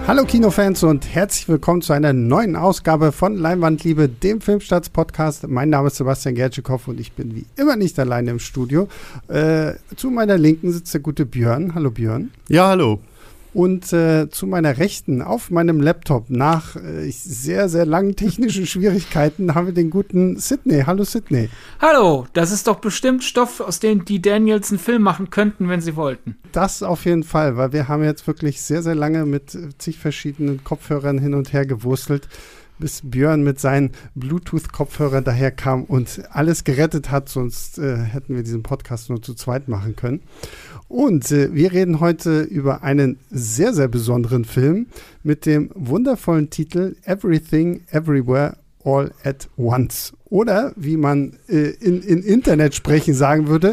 Hallo Kinofans und herzlich willkommen zu einer neuen Ausgabe von Leinwandliebe, dem Filmstarts-Podcast. Mein Name ist Sebastian Gertschikow und ich bin wie immer nicht alleine im Studio. Zu meiner Linken sitzt der gute Björn. Hallo Björn. Ja, hallo. Und zu meiner Rechten auf meinem Laptop nach sehr, sehr langen technischen Schwierigkeiten haben wir den guten Sidney. Hallo Sidney. Hallo, das ist doch bestimmt Stoff, aus dem die Daniels einen Film machen könnten, wenn sie wollten. Das auf jeden Fall, weil wir haben jetzt wirklich sehr, sehr lange mit zig verschiedenen Kopfhörern hin und her gewurstelt, bis Björn mit seinen Bluetooth-Kopfhörern daherkam und alles gerettet hat, sonst hätten wir diesen Podcast nur zu zweit machen können. Und wir reden heute über einen sehr, sehr besonderen Film mit dem wundervollen Titel Everything, Everywhere, All at Once. Oder, wie man in Internetsprechen sagen würde,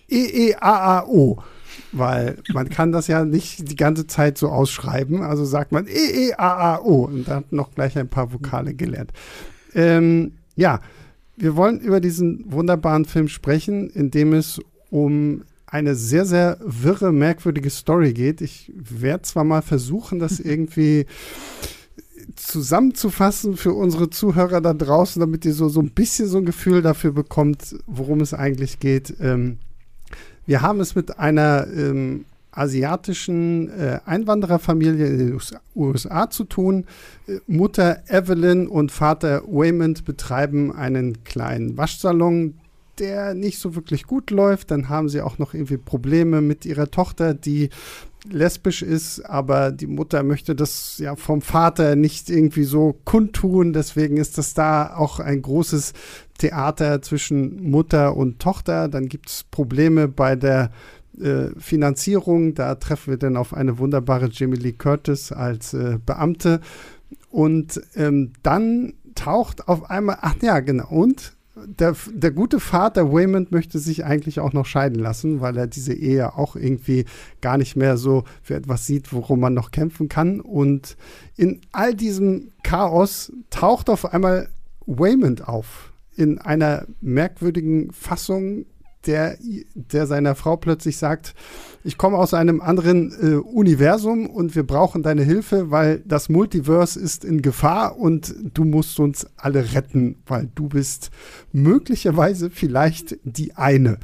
EEAAO. Weil man kann das ja nicht die ganze Zeit so ausschreiben. Also sagt man EEAAO. Und da hat noch gleich ein paar Vokale gelernt. Ja, wir wollen über diesen wunderbaren Film sprechen, in dem es um eine sehr, sehr wirre, merkwürdige Story geht. Ich werde zwar mal versuchen, das irgendwie zusammenzufassen für unsere Zuhörer da draußen, damit ihr so ein bisschen so ein Gefühl dafür bekommt, worum es eigentlich geht. Wir haben es mit einer asiatischen Einwandererfamilie in den USA zu tun. Mutter Evelyn und Vater Waymond betreiben einen kleinen Waschsalon, der nicht so wirklich gut läuft. Dann haben sie auch noch irgendwie Probleme mit ihrer Tochter, die lesbisch ist, aber die Mutter möchte das ja vom Vater nicht irgendwie so kundtun. Deswegen ist das da auch ein großes Theater zwischen Mutter und Tochter. Dann gibt es Probleme bei der Finanzierung. Da treffen wir dann auf eine wunderbare Jamie Lee Curtis als Beamte. Und dann taucht auf einmal, ach ja, genau, und der gute Vater Waymond möchte sich eigentlich auch noch scheiden lassen, weil er diese Ehe auch irgendwie gar nicht mehr so für etwas sieht, worum man noch kämpfen kann. Und in all diesem Chaos taucht auf einmal Waymond auf, in einer merkwürdigen Fassung, der seiner Frau plötzlich sagt, ich komme aus einem anderen Universum und wir brauchen deine Hilfe, weil das Multiverse ist in Gefahr und du musst uns alle retten, weil du bist möglicherweise vielleicht die eine.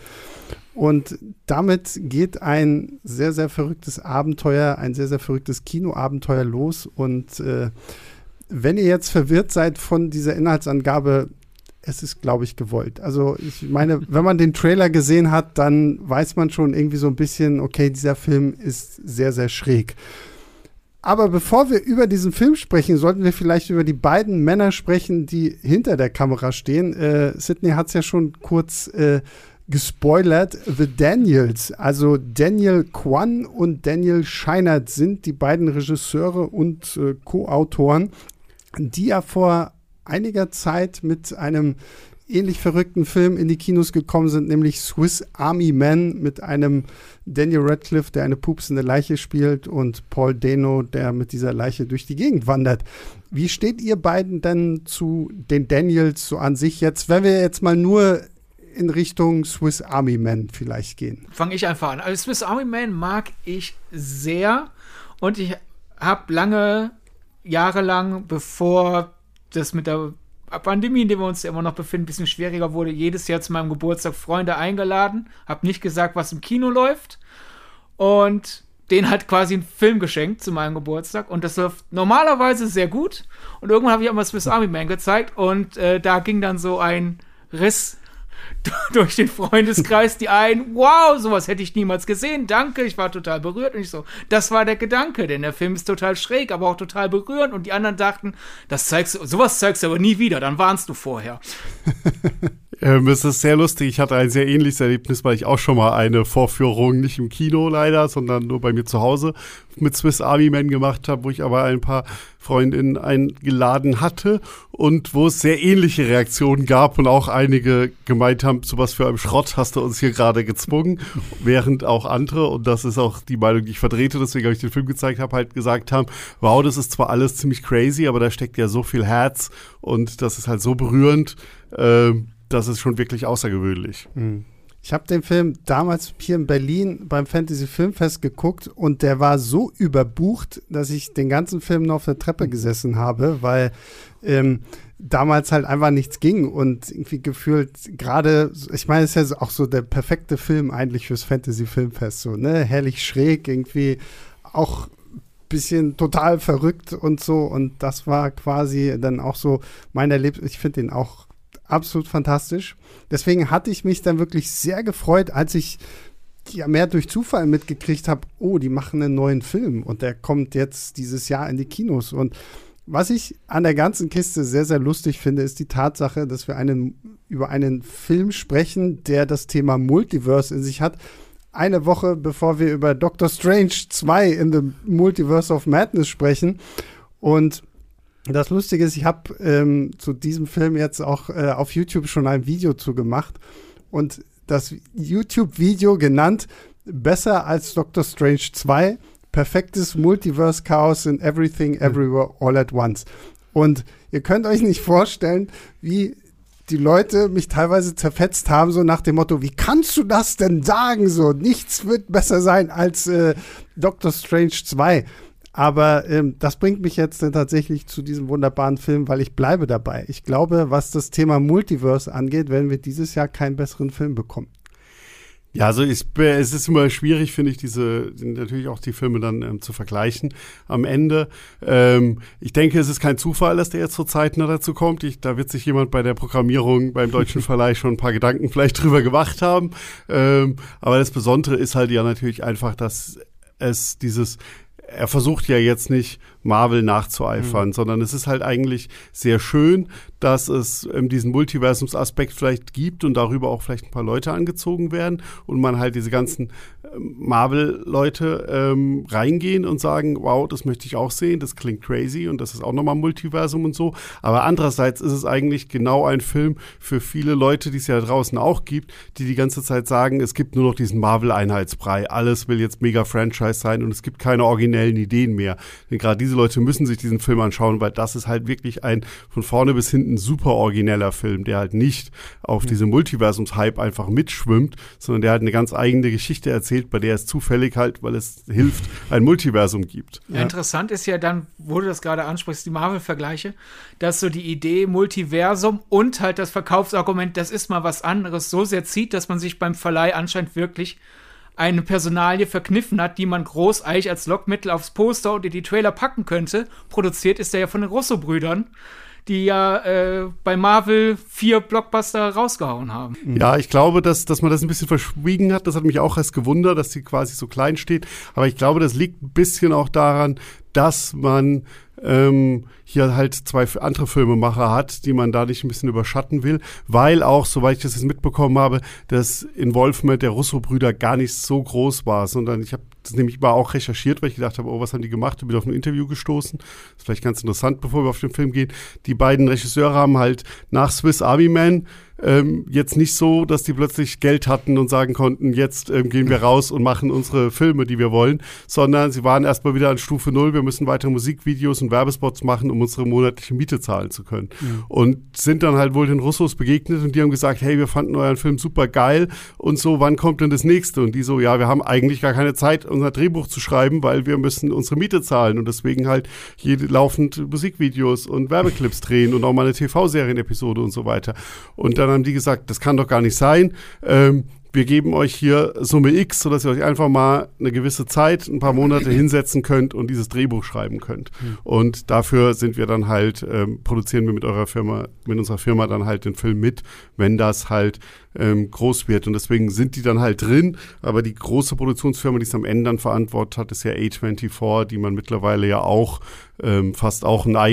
Und damit geht ein sehr, sehr verrücktes Abenteuer, ein sehr, sehr verrücktes Kinoabenteuer los. Und wenn ihr jetzt verwirrt seid von dieser Inhaltsangabe, es ist, glaube ich, gewollt. Also ich meine, wenn man den Trailer gesehen hat, dann weiß man schon irgendwie so ein bisschen, okay, dieser Film ist sehr, sehr schräg. Aber bevor wir über diesen Film sprechen, sollten wir vielleicht über die beiden Männer sprechen, die hinter der Kamera stehen. Sidney hat es ja schon kurz gespoilert. The Daniels, also Daniel Kwan und Daniel Scheinert sind die beiden Regisseure und Co-Autoren, die ja vor einiger Zeit mit einem ähnlich verrückten Film in die Kinos gekommen sind, nämlich Swiss Army Man mit einem Daniel Radcliffe, der eine pupsende Leiche spielt, und Paul Dano, der mit dieser Leiche durch die Gegend wandert. Wie steht ihr beiden denn zu den Daniels so an sich jetzt, wenn wir jetzt mal nur in Richtung Swiss Army Man vielleicht gehen? Fange ich einfach an. Also Swiss Army Man mag ich sehr und ich habe jahrelang, bevor das mit der Pandemie, in der wir uns ja immer noch befinden, ein bisschen schwieriger wurde, jedes Jahr zu meinem Geburtstag Freunde eingeladen, habe nicht gesagt, was im Kino läuft, und denen hat quasi einen Film geschenkt zu meinem Geburtstag, und das läuft normalerweise sehr gut, und irgendwann habe ich auch mal Swiss Army Man gezeigt, und da ging dann so ein Riss durch den Freundeskreis, die einen, wow, sowas hätte ich niemals gesehen, danke, ich war total berührt, und ich so, das war der Gedanke, denn der Film ist total schräg, aber auch total berührend, und die anderen dachten, sowas zeigst du aber nie wieder, dann warnst du vorher. Es ist sehr lustig. Ich hatte ein sehr ähnliches Erlebnis, weil ich auch schon mal eine Vorführung, nicht im Kino leider, sondern nur bei mir zu Hause mit Swiss Army Man gemacht habe, wo ich aber ein paar Freundinnen eingeladen hatte und wo es sehr ähnliche Reaktionen gab und auch einige gemeint haben, zu was für einem Schrott hast du uns hier gerade gezwungen, während auch andere, und das ist auch die Meinung, die ich vertrete, deswegen habe ich den Film gezeigt habe, halt gesagt haben, wow, das ist zwar alles ziemlich crazy, aber da steckt ja so viel Herz und das ist halt so berührend, das ist schon wirklich außergewöhnlich. Ich habe den Film damals hier in Berlin beim Fantasy Filmfest geguckt und der war so überbucht, dass ich den ganzen Film nur auf der Treppe gesessen habe, weil damals halt einfach nichts ging und irgendwie gefühlt gerade, ich meine, es ist ja auch so der perfekte Film eigentlich fürs Fantasy Filmfest, so, ne, herrlich schräg, irgendwie auch bisschen total verrückt und so, und das war quasi dann auch so mein Erlebnis. Ich finde den auch absolut fantastisch. Deswegen hatte ich mich dann wirklich sehr gefreut, als ich ja mehr durch Zufall mitgekriegt habe, oh, die machen einen neuen Film und der kommt jetzt dieses Jahr in die Kinos. Und was ich an der ganzen Kiste sehr, sehr lustig finde, ist die Tatsache, dass wir über einen Film sprechen, der das Thema Multiverse in sich hat. Eine Woche, bevor wir über Doctor Strange 2 in the Multiverse of Madness sprechen. Und das Lustige ist, ich habe zu diesem Film jetzt auch auf YouTube schon ein Video zu gemacht. Und das YouTube-Video genannt Besser als Doctor Strange 2, perfektes Multiverse-Chaos in Everything, Everywhere, All at Once. Und ihr könnt euch nicht vorstellen, wie die Leute mich teilweise zerfetzt haben, so nach dem Motto, wie kannst du das denn sagen? So, nichts wird besser sein als Doctor Strange 2. Aber das bringt mich jetzt tatsächlich zu diesem wunderbaren Film, weil ich bleibe dabei. Ich glaube, was das Thema Multiverse angeht, werden wir dieses Jahr keinen besseren Film bekommen. Ja, also es ist immer schwierig, finde ich, natürlich auch die Filme dann zu vergleichen am Ende. Ich denke, es ist kein Zufall, dass der jetzt so zeitnah dazu kommt. Da wird sich jemand bei der Programmierung beim deutschen Verleih schon ein paar Gedanken vielleicht drüber gemacht haben. Aber das Besondere ist halt ja natürlich einfach, dass er versucht ja jetzt nicht Marvel nachzueifern, sondern es ist halt eigentlich sehr schön, dass es diesen Multiversumsaspekt vielleicht gibt und darüber auch vielleicht ein paar Leute angezogen werden und man halt diese ganzen Marvel-Leute reingehen und sagen, wow, das möchte ich auch sehen, das klingt crazy und das ist auch nochmal Multiversum und so. Aber andererseits ist es eigentlich genau ein Film für viele Leute, die es ja draußen auch gibt, die ganze Zeit sagen, es gibt nur noch diesen Marvel-Einheitsbrei, alles will jetzt mega Franchise sein und es gibt keine originellen Ideen mehr. Denn gerade diese Leute müssen sich diesen Film anschauen, weil das ist halt wirklich ein von vorne bis hinten super origineller Film, der halt nicht auf diesem Multiversums-Hype einfach mitschwimmt, sondern der halt eine ganz eigene Geschichte erzählt, bei der es zufällig halt, weil es hilft, ein Multiversum gibt. Ja. Interessant ist ja dann, wo du das gerade ansprichst, die Marvel-Vergleiche, dass so die Idee Multiversum und halt das Verkaufsargument, das ist mal was anderes, so sehr zieht, dass man sich beim Verleih anscheinend wirklich eine Personalie verkniffen hat, die man groß eigentlich als Lockmittel aufs Poster oder die Trailer packen könnte. Produziert ist der ja von den Russo-Brüdern, die ja bei Marvel 4 Blockbuster rausgehauen haben. Ja, ich glaube, dass man das ein bisschen verschwiegen hat. Das hat mich auch erst gewundert, dass die quasi so klein steht. Aber ich glaube, das liegt ein bisschen auch daran, dass man hier halt 2 andere Filmemacher hat, die man da nicht ein bisschen überschatten will, weil auch, soweit ich das jetzt mitbekommen habe, das Involvement der Russo-Brüder gar nicht so groß war, sondern ich habe das nämlich mal auch recherchiert, weil ich gedacht habe, oh, was haben die gemacht? Ich bin auf ein Interview gestoßen. Das ist vielleicht ganz interessant, bevor wir auf den Film gehen. Die beiden Regisseure haben halt nach Swiss Army Man jetzt nicht so, dass die plötzlich Geld hatten und sagen konnten, jetzt gehen wir raus und machen unsere Filme, die wir wollen, sondern sie waren erstmal wieder an Stufe 0, wir müssen weitere Musikvideos und Werbespots machen, um unsere monatliche Miete zahlen zu können. Mhm. Und sind dann halt wohl den Russos begegnet und die haben gesagt, hey, wir fanden euren Film super geil und so, wann kommt denn das nächste? Und die so, ja, wir haben eigentlich gar keine Zeit, unser Drehbuch zu schreiben, weil wir müssen unsere Miete zahlen und deswegen halt laufend Musikvideos und Werbeclips drehen und auch mal eine TV-Serien-Episode und so weiter. Und dann haben die gesagt, das kann doch gar nicht sein. Wir geben euch hier Summe X, sodass ihr euch einfach mal eine gewisse Zeit, ein paar Monate hinsetzen könnt und dieses Drehbuch schreiben könnt. Mhm. Und dafür sind wir dann halt, produzieren wir mit unserer Firma dann halt den Film mit, wenn das halt groß wird. Und deswegen sind die dann halt drin. Aber die große Produktionsfirma, die es am Ende dann verantwortet hat, ist ja A24, die man mittlerweile ja auch fast auch eine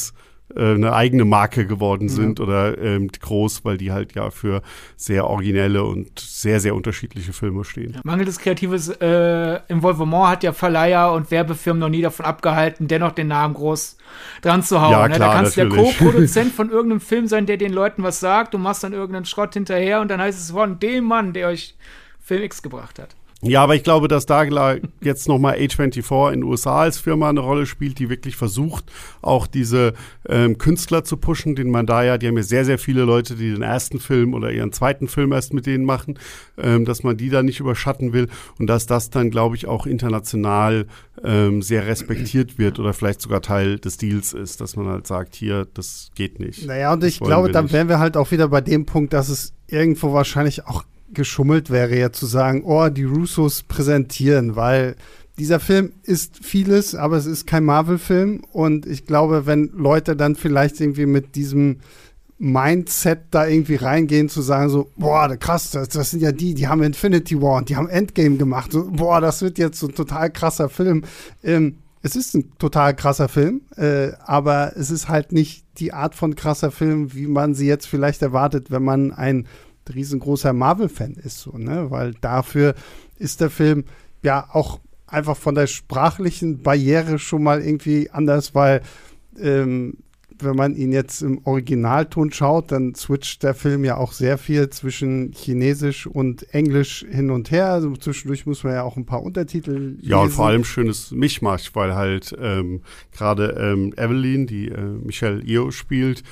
eigene Marke geworden sind oder groß, weil die halt ja für sehr originelle und sehr, sehr unterschiedliche Filme stehen. Ja. Mangelndes kreatives Involvement hat ja Verleiher und Werbefirmen noch nie davon abgehalten, dennoch den Namen groß dran zu hauen. Ja, klar, da kannst du der natürlich. Co-Produzent von irgendeinem Film sein, der den Leuten was sagt, du machst dann irgendeinen Schrott hinterher und dann heißt es von dem Mann, der euch Film X gebracht hat. Ja, aber ich glaube, dass da jetzt nochmal A24 in den USA als Firma eine Rolle spielt, die wirklich versucht, auch diese Künstler zu pushen, die haben ja sehr, sehr viele Leute, die den ersten Film oder ihren zweiten Film erst mit denen machen, dass man die da nicht überschatten will und dass das dann, glaube ich, auch international sehr respektiert wird oder vielleicht sogar Teil des Deals ist, dass man halt sagt, hier, das geht nicht. Naja, und ich glaube, dann wären wir halt auch wieder bei dem Punkt, dass es irgendwo wahrscheinlich auch geschummelt wäre, ja zu sagen, oh, die Russos präsentieren, weil dieser Film ist vieles, aber es ist kein Marvel-Film und ich glaube, wenn Leute dann vielleicht irgendwie mit diesem Mindset da irgendwie reingehen, zu sagen so, boah, krass, das sind ja die haben Infinity War und die haben Endgame gemacht, so, boah, das wird jetzt so ein total krasser Film. Es ist ein total krasser Film, aber es ist halt nicht die Art von krasser Film, wie man sie jetzt vielleicht erwartet, wenn man ein riesengroßer Marvel-Fan ist, so, ne? Weil dafür ist der Film ja auch einfach von der sprachlichen Barriere schon mal irgendwie anders, weil wenn man ihn jetzt im Originalton schaut, dann switcht der Film ja auch sehr viel zwischen Chinesisch und Englisch hin und her. Also zwischendurch muss man ja auch ein paar Untertitel lesen. Ja, und vor allem schönes Mischmasch, weil halt gerade Evelyn, die Michelle Yeoh spielt,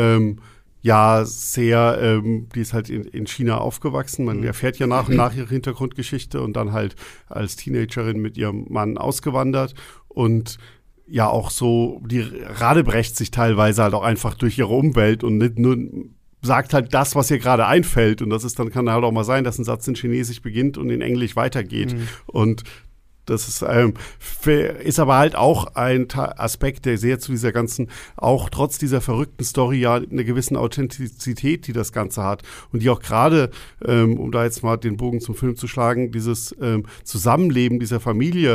ja, sehr, die ist halt in China aufgewachsen. Man erfährt ja nach und nach ihre Hintergrundgeschichte und dann halt als Teenagerin mit ihrem Mann ausgewandert und ja auch so, die radebrecht sich teilweise halt auch einfach durch ihre Umwelt und nicht nur sagt halt das, was ihr gerade einfällt. Und das ist dann, kann halt auch mal sein, dass ein Satz in Chinesisch beginnt und in Englisch weitergeht. Und das ist aber halt auch ein Aspekt, der sehr zu dieser ganzen, auch trotz dieser verrückten Story ja eine gewisse Authentizität, die das Ganze hat. Und die auch gerade, um da jetzt mal den Bogen zum Film zu schlagen, dieses Zusammenleben dieser Familie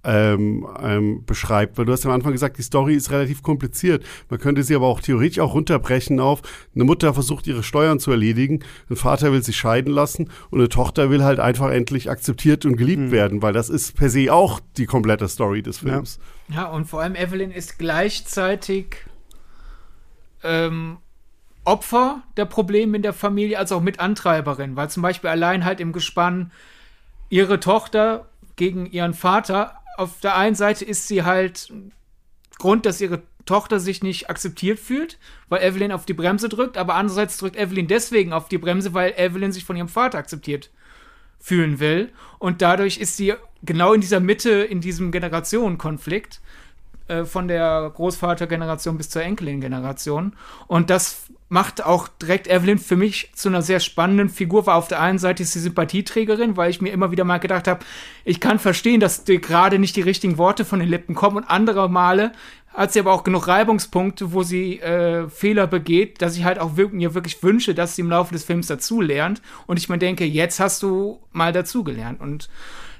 beschreibt. Weil du hast ja am Anfang gesagt, die Story ist relativ kompliziert. Man könnte sie aber auch theoretisch auch runterbrechen auf, eine Mutter versucht, ihre Steuern zu erledigen, ein Vater will sich scheiden lassen und eine Tochter will halt einfach endlich akzeptiert und geliebt werden, weil das ist per se auch die komplette Story des Films. Ja, und vor allem Evelyn ist gleichzeitig Opfer der Probleme in der Familie, als auch Mitantreiberin, weil zum Beispiel allein halt im Gespann ihre Tochter gegen ihren Vater, auf der einen Seite ist sie halt Grund, dass ihre Tochter sich nicht akzeptiert fühlt, weil Evelyn auf die Bremse drückt, aber andererseits drückt Evelyn deswegen auf die Bremse, weil Evelyn sich von ihrem Vater akzeptiert fühlen will und dadurch ist sie genau in dieser Mitte, in diesem Generationenkonflikt von der Großvatergeneration bis zur Enkelin-Generation und das macht auch direkt Evelyn für mich zu einer sehr spannenden Figur, weil auf der einen Seite ist sie Sympathieträgerin, weil ich mir immer wieder mal gedacht habe, ich kann verstehen, dass dir gerade nicht die richtigen Worte von den Lippen kommen und andere Male hat sie aber auch genug Reibungspunkte, wo sie Fehler begeht, dass ich halt auch mir wirklich wünsche, dass sie im Laufe des Films dazulernt und ich mir denke, jetzt hast du mal dazugelernt und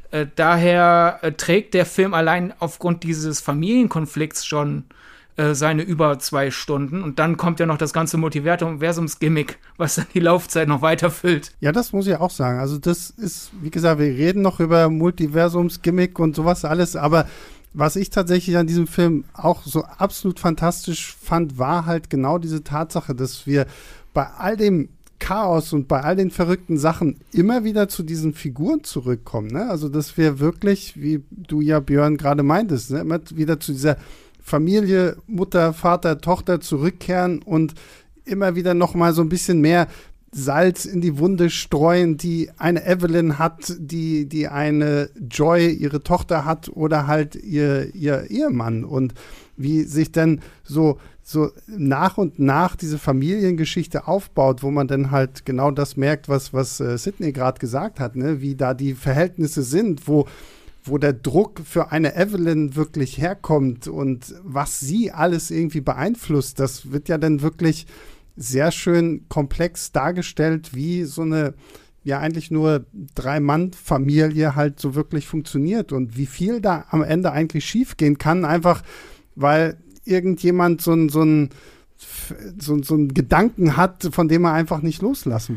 daher trägt der Film allein aufgrund dieses Familienkonflikts schon seine über 2 Stunden. Und dann kommt ja noch das ganze Multiversums-Gimmick, was dann die Laufzeit noch weiterfüllt. Ja, das muss ich auch sagen. Also das ist, wie gesagt, wir reden noch über Multiversums-Gimmick und sowas alles, aber was ich tatsächlich an diesem Film auch so absolut fantastisch fand, war halt genau diese Tatsache, dass wir bei all dem Chaos und bei all den verrückten Sachen immer wieder zu diesen Figuren zurückkommen. Ne? Also, dass wir wirklich, wie du ja, Björn, gerade meintest, ne? Immer wieder zu dieser Familie, Mutter, Vater, Tochter zurückkehren und immer wieder noch mal so ein bisschen mehr Salz in die Wunde streuen, die eine Evelyn hat, die eine Joy, ihre Tochter hat oder halt ihr Ehemann und wie sich dann so nach und nach diese Familiengeschichte aufbaut, wo man dann halt genau das merkt, was Sydney gerade gesagt hat, ne? Wie da die Verhältnisse sind, wo der Druck für eine Evelyn wirklich herkommt und was sie alles irgendwie beeinflusst, das wird ja dann wirklich sehr schön komplex dargestellt, wie so eine ja eigentlich nur 3-Mann-Familie halt so wirklich funktioniert und wie viel da am Ende eigentlich schief gehen kann, einfach weil irgendjemand so einen Gedanken hat, von dem er einfach nicht loslassen will.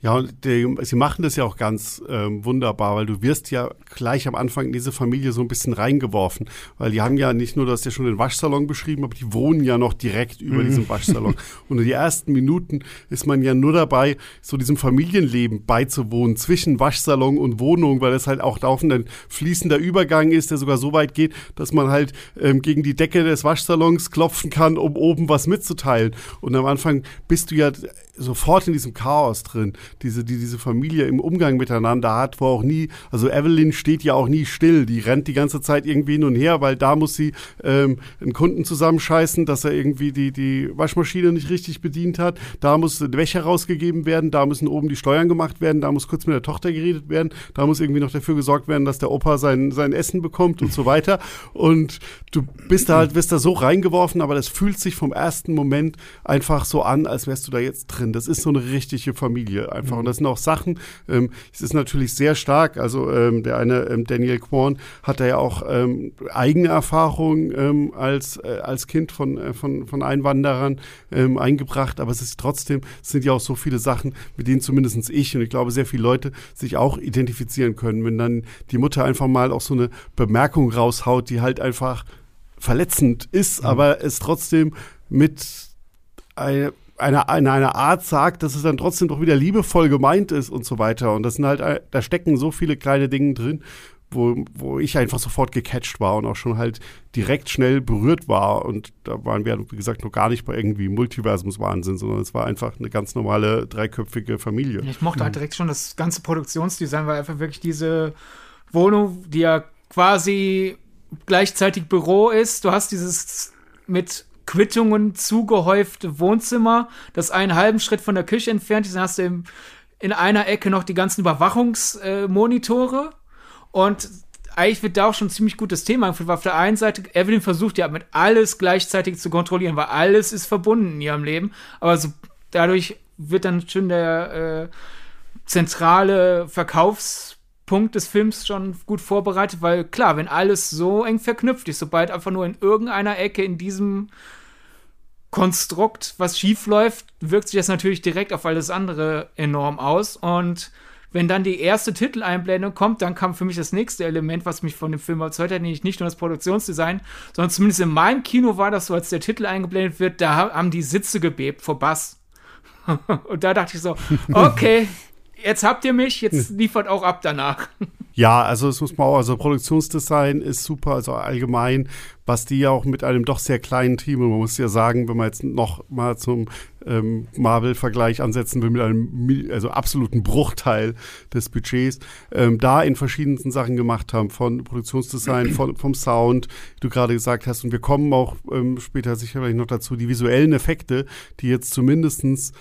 Ja, und sie machen das ja auch ganz wunderbar, weil du wirst ja gleich am Anfang in diese Familie so ein bisschen reingeworfen, weil die haben ja nicht nur, du hast ja schon den Waschsalon beschrieben, aber die wohnen ja noch direkt über diesem Waschsalon. Und in die ersten Minuten ist man ja nur dabei, so diesem Familienleben beizuwohnen, zwischen Waschsalon und Wohnung, weil es halt auch laufend ein fließender Übergang ist, der sogar so weit geht, dass man halt gegen die Decke des Waschsalons klopfen kann, um oben was mitzuteilen. Und am Anfang bist du ja sofort in diesem Chaos drin, diese Familie im Umgang miteinander hat, wo auch nie, also Evelyn steht ja auch nie still, die rennt die ganze Zeit irgendwie hin und her, weil da muss sie einen Kunden zusammenscheißen, dass er irgendwie die Waschmaschine nicht richtig bedient hat, da muss der Wäsche rausgegeben werden, da müssen oben die Steuern gemacht werden, da muss kurz mit der Tochter geredet werden, da muss irgendwie noch dafür gesorgt werden, dass der Opa sein Essen bekommt und so weiter, und du wirst da so reingeworfen, aber das fühlt sich vom ersten Moment einfach so an, als wärst du da jetzt drin. Das ist so eine richtige Familie einfach. Und das sind auch Sachen, es ist natürlich sehr stark, also der eine Daniel Kwan hat da ja auch eigene Erfahrungen als Kind von Einwanderern eingebracht, aber es sind ja auch so viele Sachen, mit denen zumindest ich und ich glaube sehr viele Leute sich auch identifizieren können, wenn dann die Mutter einfach mal auch so eine Bemerkung raushaut, die halt einfach verletzend ist, aber es trotzdem mit einer Art sagt, dass es dann trotzdem doch wieder liebevoll gemeint ist und so weiter. Und das sind halt, da stecken so viele kleine Dinge drin, wo ich einfach sofort gecatcht war und auch schon halt direkt schnell berührt war. Und da waren wir, wie gesagt, noch gar nicht bei irgendwie Multiversumswahnsinn, sondern es war einfach eine ganz normale, dreiköpfige Familie. Ich mochte halt direkt schon das ganze Produktionsdesign, weil einfach wirklich diese Wohnung, die ja quasi gleichzeitig Büro ist. Du hast dieses mit Quittungen zugehäufte Wohnzimmer, das einen halben Schritt von der Küche entfernt ist. Dann hast du in einer Ecke noch die ganzen Überwachungsmonitore. Und eigentlich wird da auch schon ein ziemlich gutes Thema angeführt, weil auf der einen Seite, Evelyn versucht ja mit alles gleichzeitig zu kontrollieren, weil alles ist verbunden in ihrem Leben. Aber so, dadurch wird dann schon der zentrale Verkaufspunkt des Films schon gut vorbereitet, weil klar, wenn alles so eng verknüpft ist, sobald einfach nur in irgendeiner Ecke in diesem Konstrukt was schief läuft, wirkt sich das natürlich direkt auf alles andere enorm aus. Und wenn dann die erste Titeleinblendung kommt, dann kam für mich das nächste Element, was mich von dem Film überzeugt hat, nämlich nicht nur das Produktionsdesign, sondern zumindest in meinem Kino war das so, als der Titel eingeblendet wird, da haben die Sitze gebebt vor Bass. Und da dachte ich so, okay, jetzt habt ihr mich, jetzt liefert auch ab danach. Ja, also das muss man auch, also Produktionsdesign ist super, also allgemein, was die ja auch mit einem doch sehr kleinen Team, und man muss ja sagen, wenn man jetzt noch mal zum Marvel-Vergleich ansetzen will, mit einem absoluten Bruchteil des Budgets, da in verschiedensten Sachen gemacht haben, von Produktionsdesign, vom Sound, wie du gerade gesagt hast, und wir kommen auch später sicherlich noch dazu, die visuellen Effekte, die jetzt zumindestens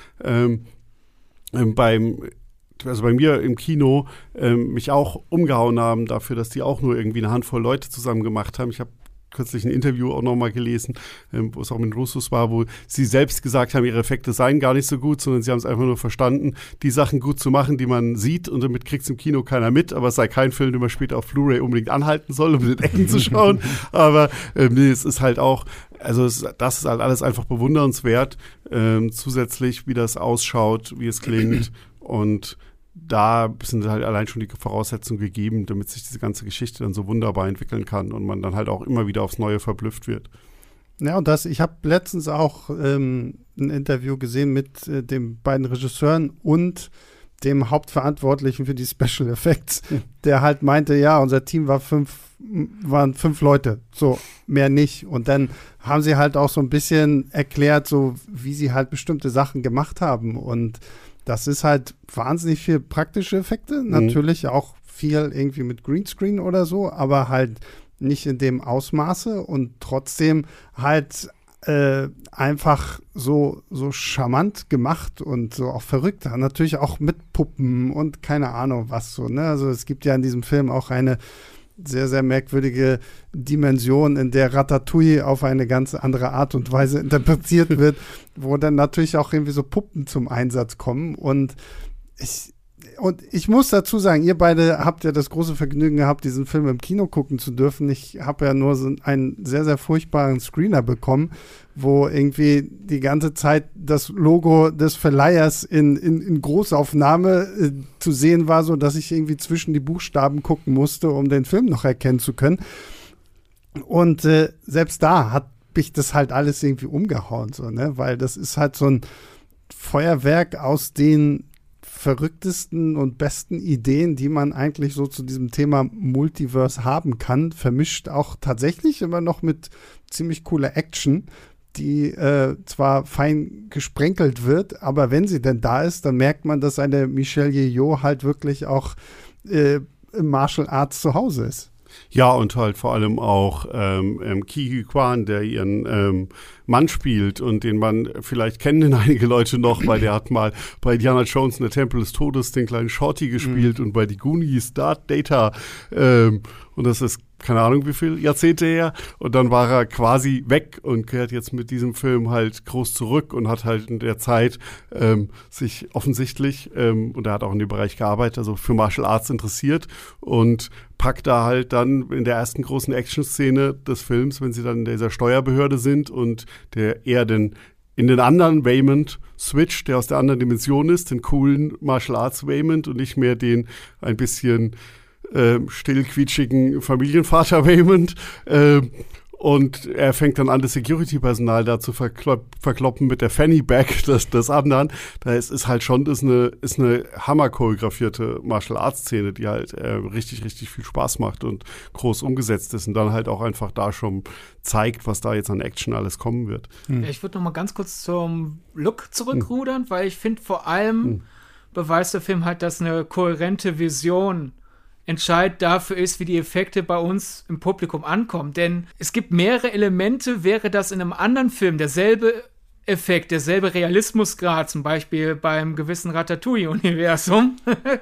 bei mir im Kino mich auch umgehauen haben dafür, dass die auch nur irgendwie eine Handvoll Leute zusammen gemacht haben. Ich habe kürzlich ein Interview auch nochmal gelesen, wo es auch mit Russos war, wo sie selbst gesagt haben, ihre Effekte seien gar nicht so gut, sondern sie haben es einfach nur verstanden, die Sachen gut zu machen, die man sieht, und damit kriegt es im Kino keiner mit, aber es sei kein Film, den man später auf Blu-ray unbedingt anhalten soll, um in den Ecken zu schauen, aber nee, es ist halt auch, also das ist halt alles einfach bewundernswert, zusätzlich, wie das ausschaut, wie es klingt, und da sind halt allein schon die Voraussetzungen gegeben, damit sich diese ganze Geschichte dann so wunderbar entwickeln kann und man dann halt auch immer wieder aufs Neue verblüfft wird. Ja, und ich habe letztens auch ein Interview gesehen mit den beiden Regisseuren und dem Hauptverantwortlichen für die Special Effects, der halt meinte, ja, unser Team waren 5 Leute, so, mehr nicht. Und dann haben sie halt auch so ein bisschen erklärt, so wie sie halt bestimmte Sachen gemacht haben, und das ist halt wahnsinnig viel praktische Effekte, natürlich auch viel irgendwie mit Greenscreen oder so, aber halt nicht in dem Ausmaße und trotzdem halt einfach so charmant gemacht und so auch verrückt. Natürlich auch mit Puppen und keine Ahnung was so, ne? Also es gibt ja in diesem Film auch eine sehr, sehr merkwürdige Dimension, in der Ratatouille auf eine ganz andere Art und Weise interpretiert wird, wo dann natürlich auch irgendwie so Puppen zum Einsatz kommen. Und Und ich muss dazu sagen, ihr beide habt ja das große Vergnügen gehabt, diesen Film im Kino gucken zu dürfen. Ich habe ja nur so einen sehr, sehr furchtbaren Screener bekommen, wo irgendwie die ganze Zeit das Logo des Verleihers in Großaufnahme zu sehen war, so dass ich irgendwie zwischen die Buchstaben gucken musste, um den Film noch erkennen zu können. Und selbst da hat mich das halt alles irgendwie umgehauen, so, ne? Weil das ist halt so ein Feuerwerk aus den verrücktesten und besten Ideen, die man eigentlich so zu diesem Thema Multiverse haben kann, vermischt auch tatsächlich immer noch mit ziemlich cooler Action, die zwar fein gesprenkelt wird, aber wenn sie denn da ist, dann merkt man, dass eine Michelle Yeoh halt wirklich auch im Martial Arts zu Hause ist. Ja, und halt vor allem auch Ke Huy Quan, der ihren Mann spielt und den man vielleicht kennen einige Leute noch, weil der hat mal bei Indiana Jones in der Tempel des Todes den kleinen Shorty gespielt und bei die Goonies Darth Data und das ist keine Ahnung wie viel Jahrzehnte her und dann war er quasi weg und kehrt jetzt mit diesem Film halt groß zurück und hat halt in der Zeit sich offensichtlich, und er hat auch in dem Bereich gearbeitet, also für Martial Arts interessiert und packt da halt dann in der ersten großen Action-Szene des Films, wenn sie dann in dieser Steuerbehörde sind und der eher in den anderen Waymond switcht, der aus der anderen Dimension ist, den coolen Martial Arts Waymond und nicht mehr den ein bisschen stillquietschigen Familienvater Waymond. Und er fängt dann an, das Security-Personal da zu verkloppen mit der Fanny-Bag des anderen. Da ist halt schon eine hammer-choreografierte Martial-Arts-Szene, die halt richtig, richtig viel Spaß macht und groß umgesetzt ist und dann halt auch einfach da schon zeigt, was da jetzt an Action alles kommen wird. Ja, ich würde noch mal ganz kurz zum Look zurückrudern, weil ich finde, vor allem beweist der Film halt, dass eine kohärente Vision entscheidend dafür ist, wie die Effekte bei uns im Publikum ankommen. Denn es gibt mehrere Elemente, wäre das in einem anderen Film derselbe Effekt, derselbe Realismusgrad, zum Beispiel beim gewissen Ratatouille-Universum,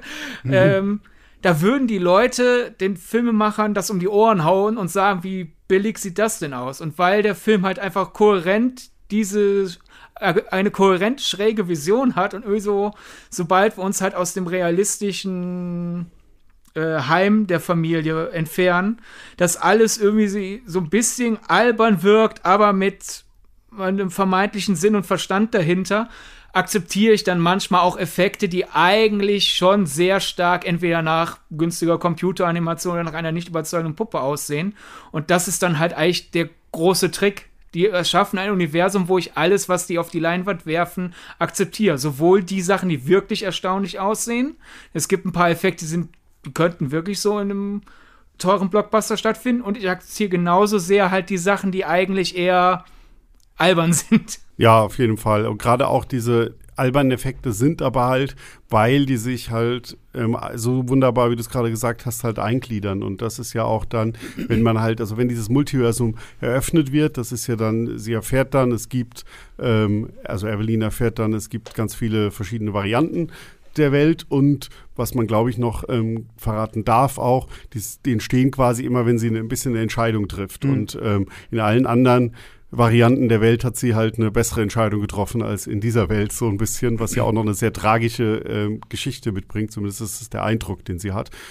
da würden die Leute den Filmemachern das um die Ohren hauen und sagen, wie billig sieht das denn aus? Und weil der Film halt einfach kohärent eine kohärent schräge Vision hat und sobald wir uns halt aus dem realistischen Heim der Familie entfernen, dass alles irgendwie so ein bisschen albern wirkt, aber mit einem vermeintlichen Sinn und Verstand dahinter, akzeptiere ich dann manchmal auch Effekte, die eigentlich schon sehr stark entweder nach günstiger Computeranimation oder nach einer nicht überzeugenden Puppe aussehen. Und das ist dann halt eigentlich der große Trick. Die erschaffen ein Universum, wo ich alles, was die auf die Leinwand werfen, akzeptiere. Sowohl die Sachen, die wirklich erstaunlich aussehen. Es gibt ein paar Effekte, die könnten wirklich so in einem teuren Blockbuster stattfinden. Und ich akzeptiere genauso sehr halt die Sachen, die eigentlich eher albern sind. Ja, auf jeden Fall. Und gerade auch diese albernen Effekte sind aber halt, weil die sich halt so wunderbar, wie du es gerade gesagt hast, halt eingliedern. Und das ist ja auch dann, wenn man halt, also wenn dieses Multiversum eröffnet wird, das ist ja dann, sie erfährt dann, es gibt, also Evelyn erfährt dann, es gibt ganz viele verschiedene Varianten der Welt und was man, glaube ich, noch verraten darf auch, die entstehen quasi immer, wenn sie ein bisschen eine Entscheidung trifft. Und in allen anderen Varianten der Welt hat sie halt eine bessere Entscheidung getroffen als in dieser Welt so ein bisschen, was ja auch noch eine sehr tragische Geschichte mitbringt, zumindest ist es der Eindruck, den sie hat.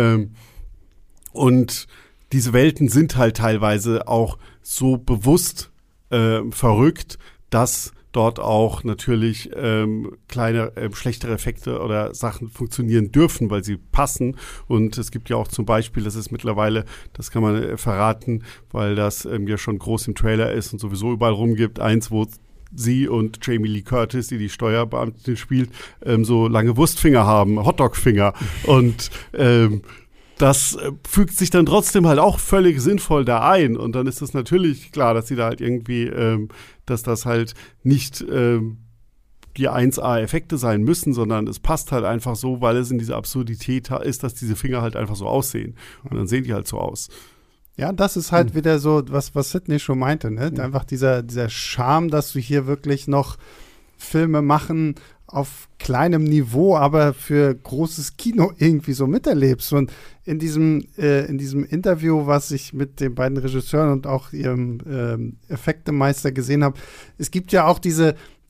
Und diese Welten sind halt teilweise auch so bewusst verrückt, dass dort auch natürlich kleine, schlechtere Effekte oder Sachen funktionieren dürfen, weil sie passen. Und es gibt ja auch zum Beispiel, das ist mittlerweile, das kann man verraten, weil das ja schon groß im Trailer ist und sowieso überall rumgibt, eins, wo sie und Jamie Lee Curtis, die Steuerbeamtin spielt, so lange Wurstfinger haben, Hotdog-Finger. Und das fügt sich dann trotzdem halt auch völlig sinnvoll da ein. Und dann ist es natürlich klar, dass sie da halt irgendwie, dass das halt nicht die 1A-Effekte sein müssen, sondern es passt halt einfach so, weil es in dieser Absurdität ist, dass diese Finger halt einfach so aussehen. Und dann sehen die halt so aus. Ja, das ist halt wieder so, was Sidney schon meinte, ne? Einfach dieser Charme, dass du hier wirklich noch Filme machen auf kleinem Niveau, aber für großes Kino irgendwie so miterlebst. Und in diesem Interview, was ich mit den beiden Regisseuren und auch ihrem Effektemeister gesehen habe, es gibt ja auch diese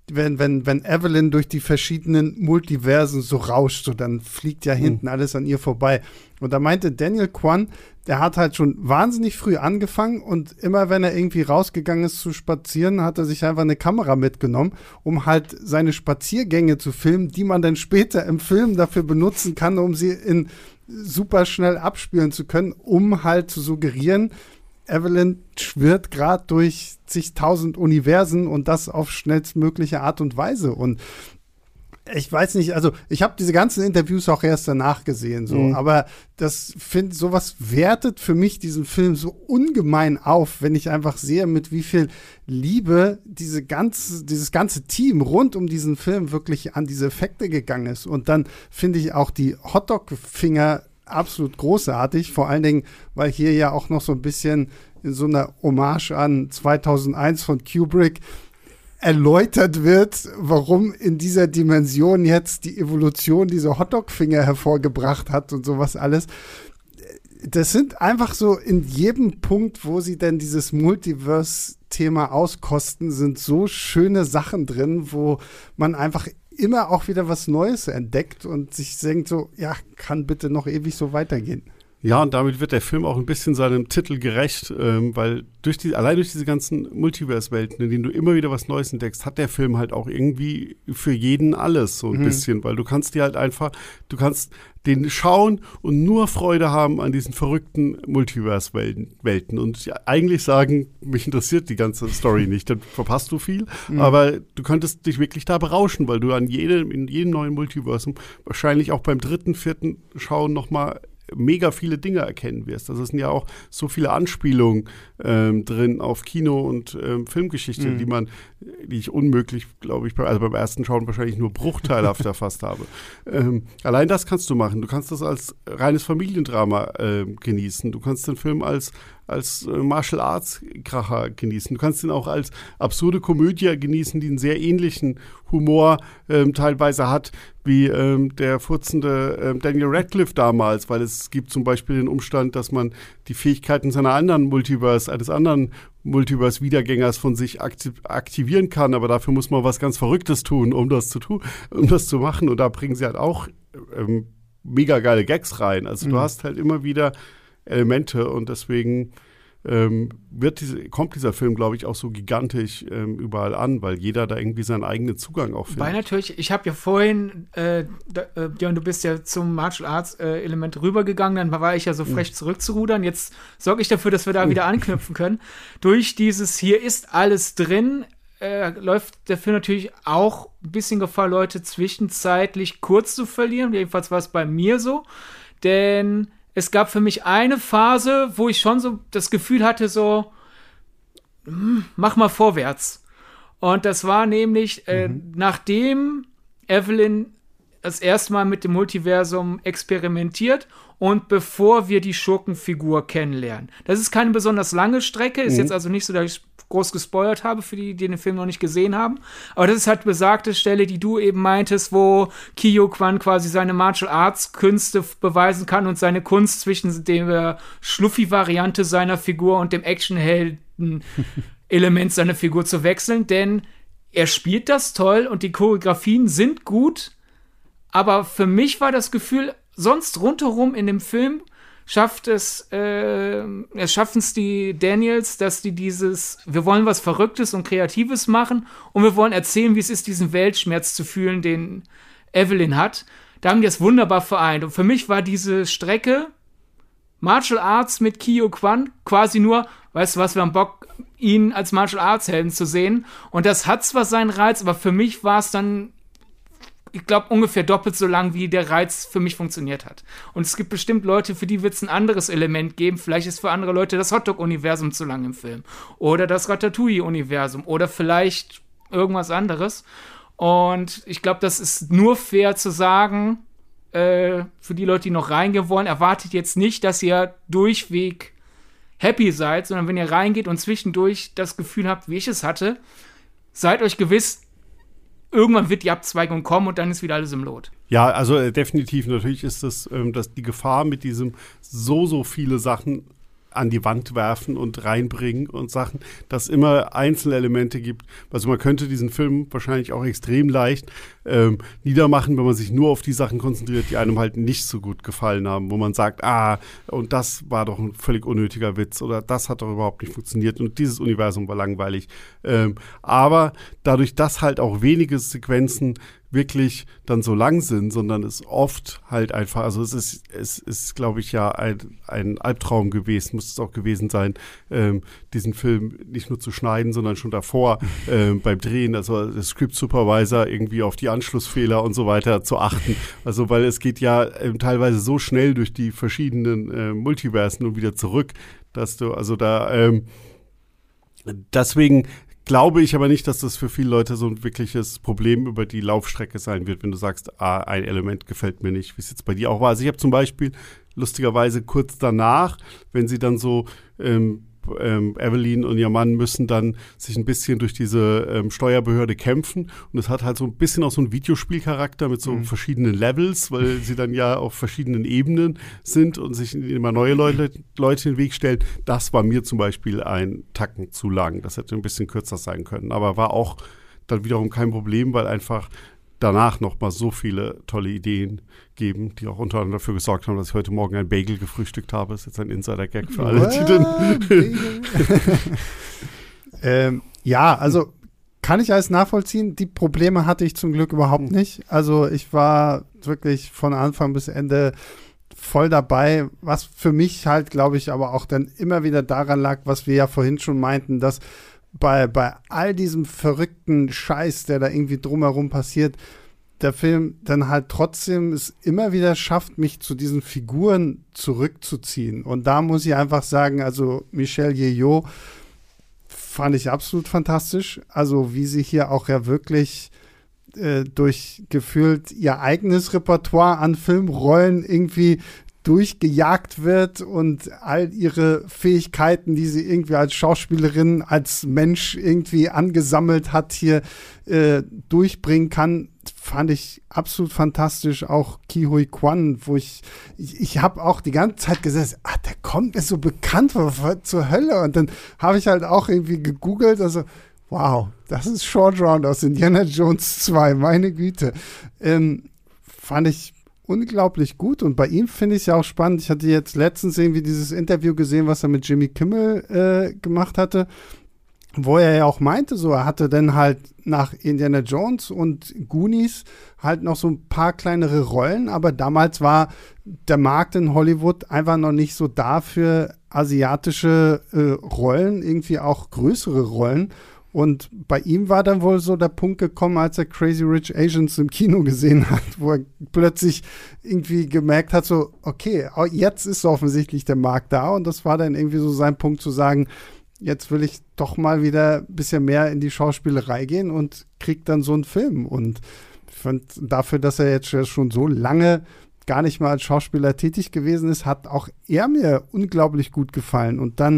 wenn Evelyn durch die verschiedenen Multiversen so rauscht, so dann fliegt ja hinten alles an ihr vorbei. Und da meinte Daniel Kwan, der hat halt schon wahnsinnig früh angefangen und immer wenn er irgendwie rausgegangen ist zu spazieren, hat er sich einfach eine Kamera mitgenommen, um halt seine Spaziergänge zu filmen, die man dann später im Film dafür benutzen kann, um sie in super schnell abspielen zu können, um halt zu suggerieren, Evelyn schwirrt gerade durch zigtausend Universen und das auf schnellstmögliche Art und Weise. Und ich weiß nicht, also ich habe diese ganzen Interviews auch erst danach gesehen, so, aber sowas wertet für mich diesen Film so ungemein auf, wenn ich einfach sehe, mit wie viel Liebe dieses ganze Team rund um diesen Film wirklich an diese Effekte gegangen ist. Und dann finde ich auch die Hotdog-Finger absolut großartig, vor allen Dingen, weil hier ja auch noch so ein bisschen in so einer Hommage an 2001 von Kubrick erläutert wird, warum in dieser Dimension jetzt die Evolution diese Hotdog-Finger hervorgebracht hat und sowas alles. Das sind einfach so in jedem Punkt, wo sie denn dieses Multiverse-Thema auskosten, sind so schöne Sachen drin, wo man einfach immer auch wieder was Neues entdeckt und sich denkt so, ja, kann bitte noch ewig so weitergehen. Ja, und damit wird der Film auch ein bisschen seinem Titel gerecht, weil allein durch diese ganzen Multiverse-Welten, in denen du immer wieder was Neues entdeckst, hat der Film halt auch irgendwie für jeden alles so ein bisschen, weil du kannst den schauen und nur Freude haben an diesen verrückten Multiverse-Welten und eigentlich sagen, mich interessiert die ganze Story nicht, dann verpasst du viel, aber du könntest dich wirklich da berauschen, weil du in jedem neuen Multiversum wahrscheinlich auch beim 3., 4. Schauen nochmal mega viele Dinge erkennen wirst. Also es sind ja auch so viele Anspielungen drin auf Kino- und Filmgeschichte, die ich unmöglich, glaube ich, beim ersten Schauen wahrscheinlich nur bruchteilhaft erfasst habe. Allein das kannst du machen. Du kannst das als reines Familiendrama genießen. Du kannst den Film als Martial Arts Kracher genießen. Du kannst ihn auch als absurde Komödie genießen, die einen sehr ähnlichen Humor teilweise hat, wie der furzende Daniel Radcliffe damals, weil es gibt zum Beispiel den Umstand, dass man die Fähigkeiten eines anderen Multiverse-Wiedergängers von sich aktivieren kann, aber dafür muss man was ganz Verrücktes tun, um das zu machen. Und da bringen sie halt auch mega geile Gags rein. Also du hast halt immer wieder Elemente und deswegen kommt dieser Film, glaube ich, auch so gigantisch überall an, weil jeder da irgendwie seinen eigenen Zugang auch findet. Weil natürlich, ich habe ja vorhin, Björn, du bist ja zum Martial Arts Element rübergegangen, dann war ich ja so frech zurückzurudern. Jetzt sorge ich dafür, dass wir da wieder anknüpfen können. Durch dieses hier ist alles drin, läuft der Film natürlich auch ein bisschen Gefahr, Leute zwischenzeitlich kurz zu verlieren. Jedenfalls war es bei mir so, denn es gab für mich eine Phase, wo ich schon so das Gefühl hatte, so, mach mal vorwärts. Und das war nämlich, nachdem Evelyn das erste Mal mit dem Multiversum experimentiert und bevor wir die Schurkenfigur kennenlernen. Das ist keine besonders lange Strecke, ist jetzt also nicht so, dass ich groß gespoilert habe, für die den Film noch nicht gesehen haben. Aber das ist halt besagte Stelle, die du eben meintest, wo Ke-Huy Quan quasi seine Martial Arts Künste beweisen kann und seine Kunst zwischen der Schluffi-Variante seiner Figur und dem Actionhelden-Element seiner Figur zu wechseln, denn er spielt das toll und die Choreografien sind gut, aber für mich war das Gefühl, sonst rundherum in dem Film schaffen es die Daniels, dass die wir wollen was Verrücktes und Kreatives machen und wir wollen erzählen, wie es ist, diesen Weltschmerz zu fühlen, den Evelyn hat. Da haben die das wunderbar vereint. Und für mich war diese Strecke Martial Arts mit Ke-Huy Quan quasi nur, weißt du was, wir haben Bock, ihn als Martial Arts Helden zu sehen. Und das hat zwar seinen Reiz, aber für mich war es dann, ich glaube, ungefähr doppelt so lang, wie der Reiz für mich funktioniert hat. Und es gibt bestimmt Leute, für die wird es ein anderes Element geben. Vielleicht ist für andere Leute das Hotdog-Universum zu lang im Film. Oder das Ratatouille-Universum. Oder vielleicht irgendwas anderes. Und ich glaube, das ist nur fair zu sagen, für die Leute, die noch reingehen wollen, erwartet jetzt nicht, dass ihr durchweg happy seid, sondern wenn ihr reingeht und zwischendurch das Gefühl habt, wie ich es hatte, seid euch gewiss, irgendwann wird die Abzweigung kommen und dann ist wieder alles im Lot. Ja, also definitiv. Natürlich ist das die Gefahr mit diesem so viele Sachen an die Wand werfen und reinbringen und Sachen, dass immer einzelne Elemente gibt. Also man könnte diesen Film wahrscheinlich auch extrem leicht niedermachen, wenn man sich nur auf die Sachen konzentriert, die einem halt nicht so gut gefallen haben, wo man sagt, und das war doch ein völlig unnötiger Witz oder das hat doch überhaupt nicht funktioniert und dieses Universum war langweilig. Aber dadurch, dass halt auch wenige Sequenzen wirklich dann so lang sind, sondern es oft halt einfach, also es ist, glaube ich, ja ein Albtraum gewesen, muss es auch gewesen sein, diesen Film nicht nur zu schneiden, sondern schon davor beim Drehen, also der Script Supervisor irgendwie auf die Anschlussfehler und so weiter zu achten. Also weil es geht ja teilweise so schnell durch die verschiedenen Multiversen und wieder zurück, dass du also da deswegen glaube ich aber nicht, dass das für viele Leute so ein wirkliches Problem über die Laufstrecke sein wird, wenn du sagst, ein Element gefällt mir nicht, wie es jetzt bei dir auch war. Also ich habe zum Beispiel lustigerweise kurz danach, wenn sie dann so Evelyn und ihr Mann müssen dann sich ein bisschen durch diese Steuerbehörde kämpfen und es hat halt so ein bisschen auch so einen Videospielcharakter mit so verschiedenen Levels, weil sie dann ja auf verschiedenen Ebenen sind und sich immer neue Leute in den Weg stellen. Das war mir zum Beispiel ein Tacken zu lang. Das hätte ein bisschen kürzer sein können, aber war auch dann wiederum kein Problem, weil einfach danach noch mal so viele tolle Ideen geben, die auch unter anderem dafür gesorgt haben, dass ich heute Morgen ein Bagel gefrühstückt habe. Das ist jetzt ein Insider-Gag für alle, die den ja, also kann ich alles nachvollziehen. Die Probleme hatte ich zum Glück überhaupt nicht. Also ich war wirklich von Anfang bis Ende voll dabei, was für mich halt, glaube ich, aber auch dann immer wieder daran lag, was wir ja vorhin schon meinten, dass bei all diesem verrückten Scheiß, der da irgendwie drumherum passiert, der Film dann halt trotzdem es immer wieder schafft, mich zu diesen Figuren zurückzuziehen. Und da muss ich einfach sagen, also Michelle Yeoh fand ich absolut fantastisch. Also wie sie hier auch ja wirklich durch gefühlt ihr eigenes Repertoire an Filmrollen irgendwie durchgejagt wird und all ihre Fähigkeiten, die sie irgendwie als Schauspielerin, als Mensch irgendwie angesammelt hat, hier durchbringen kann, fand ich absolut fantastisch. Auch Ke Huy Quan, wo ich habe auch die ganze Zeit gesagt, der kommt mir so bekannt vor, zur Hölle. Und dann habe ich halt auch irgendwie gegoogelt, also wow, das ist Short Round aus Indiana Jones 2, meine Güte. Fand ich unglaublich gut und bei ihm finde ich es ja auch spannend. Ich hatte jetzt letztens irgendwie dieses Interview gesehen, was er mit Jimmy Kimmel gemacht hatte, wo er ja auch meinte, so er hatte dann halt nach Indiana Jones und Goonies halt noch so ein paar kleinere Rollen, aber damals war der Markt in Hollywood einfach noch nicht so da für asiatische Rollen, irgendwie auch größere Rollen. Und bei ihm war dann wohl so der Punkt gekommen, als er Crazy Rich Asians im Kino gesehen hat, wo er plötzlich irgendwie gemerkt hat, so, okay, jetzt ist offensichtlich der Markt da. Und das war dann irgendwie so sein Punkt zu sagen, jetzt will ich doch mal wieder ein bisschen mehr in die Schauspielerei gehen und krieg dann so einen Film. Und ich fand dafür, dass er jetzt schon so lange gar nicht mal als Schauspieler tätig gewesen ist, hat auch er mir unglaublich gut gefallen. Und dann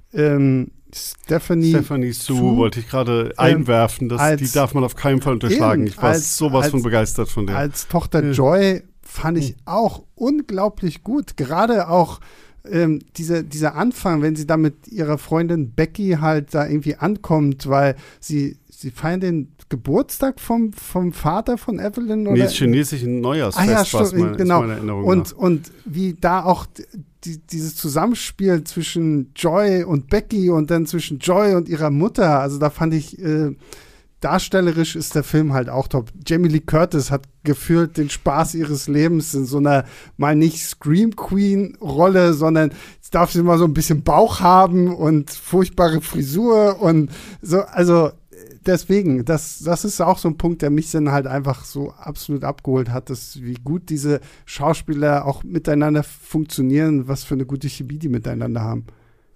Stephanie Su wollte ich gerade einwerfen, die darf man auf keinen Fall unterschlagen. Ich war sowas von begeistert von der. Als Tochter Joy fand ich auch unglaublich gut. Gerade auch dieser Anfang, wenn sie da mit ihrer Freundin Becky halt da irgendwie ankommt, weil sie feiern den Geburtstag vom Vater von Evelyn, oder? Nee, chinesischen Neujahrsfest, ja, genau. Meine Erinnerung und wie da auch dieses Zusammenspiel zwischen Joy und Becky und dann zwischen Joy und ihrer Mutter, also da fand ich, darstellerisch ist der Film halt auch top. Jamie Lee Curtis hat gefühlt den Spaß ihres Lebens in so einer mal nicht Scream Queen Rolle, sondern jetzt darf sie mal so ein bisschen Bauch haben und furchtbare Frisur und so, also deswegen, das ist auch so ein Punkt, der mich dann halt einfach so absolut abgeholt hat, dass wie gut diese Schauspieler auch miteinander funktionieren, was für eine gute Chemie die miteinander haben.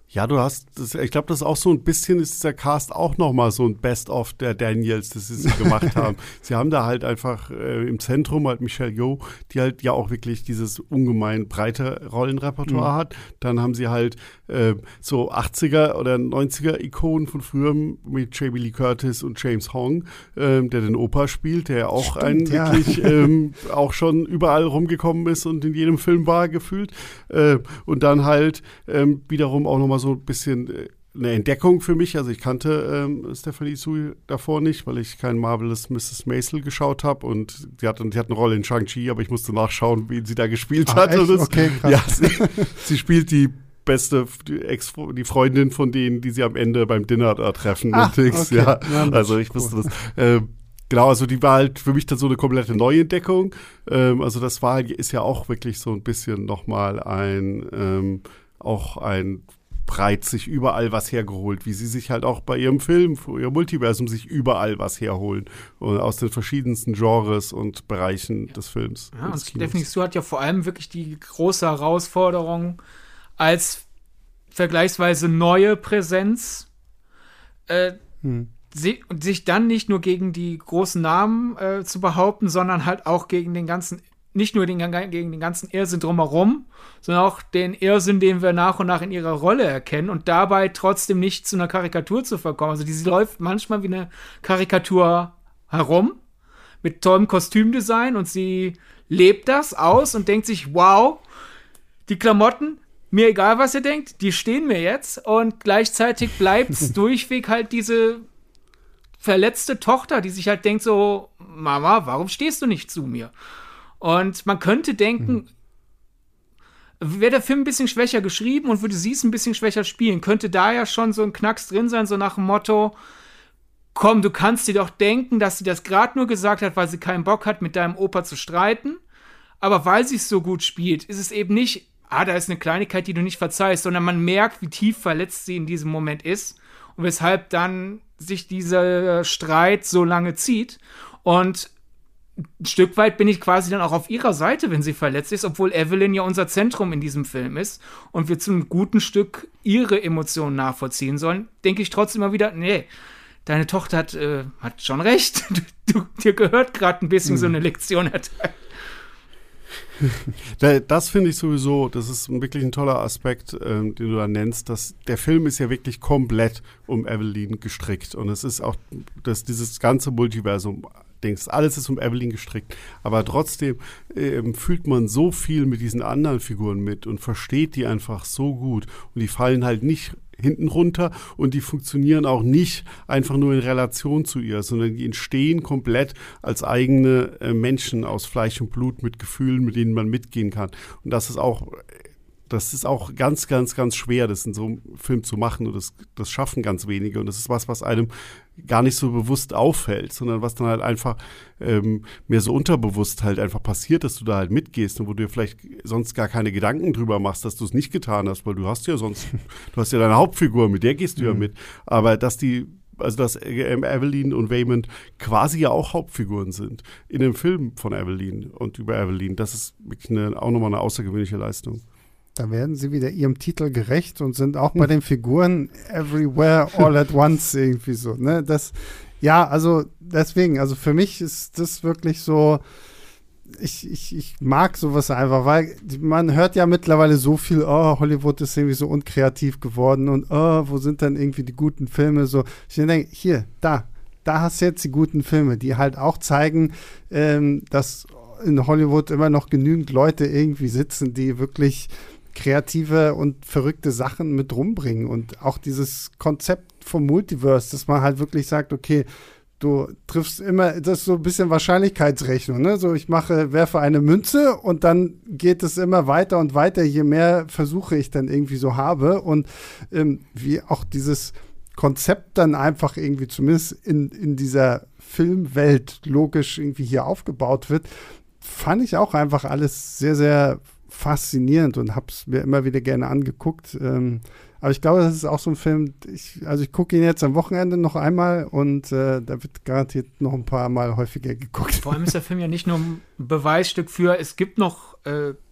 Ja, ich glaube, das ist auch so ein bisschen, ist dieser Cast auch nochmal so ein Best-of der Daniels, das sie gemacht haben. Sie haben da halt einfach im Zentrum halt Michelle Yeoh, die halt ja auch wirklich dieses ungemein breite Rollenrepertoire hat. Dann haben sie halt so 80er oder 90er Ikonen von früher mit Jamie Lee Curtis und James Hong, der den Opa spielt, der auch wirklich auch schon überall rumgekommen ist und in jedem Film war gefühlt. Und dann halt wiederum auch nochmal so ein bisschen eine Entdeckung für mich. Also ich kannte Stephanie Sui davor nicht, weil ich kein Marvelous Mrs. Maisel geschaut habe und die hat eine Rolle in Shang-Chi, aber ich musste nachschauen, wen sie da gespielt hat. Echt? Okay, krass. Ja, sie spielt die die Freundin von denen, die sie am Ende beim Dinner da treffen. Okay. Ja, also ich wusste das. Genau, also die war halt für mich dann so eine komplette Neuentdeckung. Also das ist ja auch wirklich so ein bisschen nochmal ein breit sich überall was hergeholt, wie sie sich halt auch bei ihrem Film, für ihr Multiversum sich überall was herholen und aus den verschiedensten Genres und Bereichen des Films. Ja, und Stephanie Sue hat ja vor allem wirklich die große Herausforderung als vergleichsweise neue Präsenz sich dann nicht nur gegen die großen Namen zu behaupten, sondern halt auch gegen den ganzen, nicht nur gegen den ganzen Irrsinn drumherum, sondern auch den Irrsinn, den wir nach und nach in ihrer Rolle erkennen und dabei trotzdem nicht zu einer Karikatur zu verkommen. Also sie läuft manchmal wie eine Karikatur herum mit tollem Kostümdesign und sie lebt das aus und denkt sich, wow, die Klamotten, mir egal, was ihr denkt, die stehen mir jetzt und gleichzeitig bleibt es durchweg halt diese verletzte Tochter, die sich halt denkt so, Mama, warum stehst du nicht zu mir? Und man könnte denken, wäre der Film ein bisschen schwächer geschrieben und würde sie es ein bisschen schwächer spielen, könnte da ja schon so ein Knacks drin sein, so nach dem Motto, komm, du kannst dir doch denken, dass sie das gerade nur gesagt hat, weil sie keinen Bock hat, mit deinem Opa zu streiten, aber weil sie es so gut spielt, ist es eben nicht, da ist eine Kleinigkeit, die du nicht verzeihst, sondern man merkt, wie tief verletzt sie in diesem Moment ist und weshalb dann sich dieser Streit so lange zieht und ein Stück weit bin ich quasi dann auch auf ihrer Seite, wenn sie verletzt ist, obwohl Evelyn ja unser Zentrum in diesem Film ist und wir zu einem guten Stück ihre Emotionen nachvollziehen sollen, denke ich trotzdem immer wieder, nee, deine Tochter hat schon recht, dir gehört gerade ein bisschen so eine Lektion erteilt. Das finde ich sowieso, das ist wirklich ein toller Aspekt, den du da nennst, dass der Film ist ja wirklich komplett um Evelyn gestrickt und es ist auch, dass dieses ganze Multiversum alles ist um Evelyn gestrickt, aber trotzdem fühlt man so viel mit diesen anderen Figuren mit und versteht die einfach so gut und die fallen halt nicht hinten runter und die funktionieren auch nicht einfach nur in Relation zu ihr, sondern die entstehen komplett als eigene Menschen aus Fleisch und Blut mit Gefühlen, mit denen man mitgehen kann. Und das ist auch ganz, ganz, ganz schwer, das in so einem Film zu machen und das schaffen ganz wenige und das ist was einem gar nicht so bewusst auffällt, sondern was dann halt einfach mehr so unterbewusst halt einfach passiert, dass du da halt mitgehst und wo du dir vielleicht sonst gar keine Gedanken drüber machst, dass du es nicht getan hast, weil du hast ja deine Hauptfigur, mit der gehst du ja mit, aber dass Evelyn und Waymond quasi ja auch Hauptfiguren sind in dem Film von Evelyn und über Evelyn, das ist wirklich auch nochmal eine außergewöhnliche Leistung. Da werden sie wieder ihrem Titel gerecht und sind auch bei den Figuren everywhere, all at once irgendwie so, ne? Also deswegen, also für mich ist das wirklich so, ich mag sowas einfach, weil man hört ja mittlerweile so viel, Hollywood ist irgendwie so unkreativ geworden und wo sind dann irgendwie die guten Filme, so. Ich denke, hier, da hast du jetzt die guten Filme, die halt auch zeigen, dass in Hollywood immer noch genügend Leute irgendwie sitzen, die wirklich kreative und verrückte Sachen mit rumbringen und auch dieses Konzept vom Multiverse, dass man halt wirklich sagt, okay, du triffst immer, das ist so ein bisschen Wahrscheinlichkeitsrechnung, ne? So, werfe eine Münze und dann geht es immer weiter und weiter, je mehr Versuche ich dann irgendwie so habe und wie auch dieses Konzept dann einfach irgendwie zumindest in dieser Filmwelt logisch irgendwie hier aufgebaut wird, fand ich auch einfach alles sehr, sehr faszinierend und habe es mir immer wieder gerne angeguckt. Aber ich glaube, das ist auch so ein Film, ich gucke ihn jetzt am Wochenende noch einmal und da wird garantiert noch ein paar Mal häufiger geguckt. Vor allem ist der Film ja nicht nur ein Beweisstück für, es gibt noch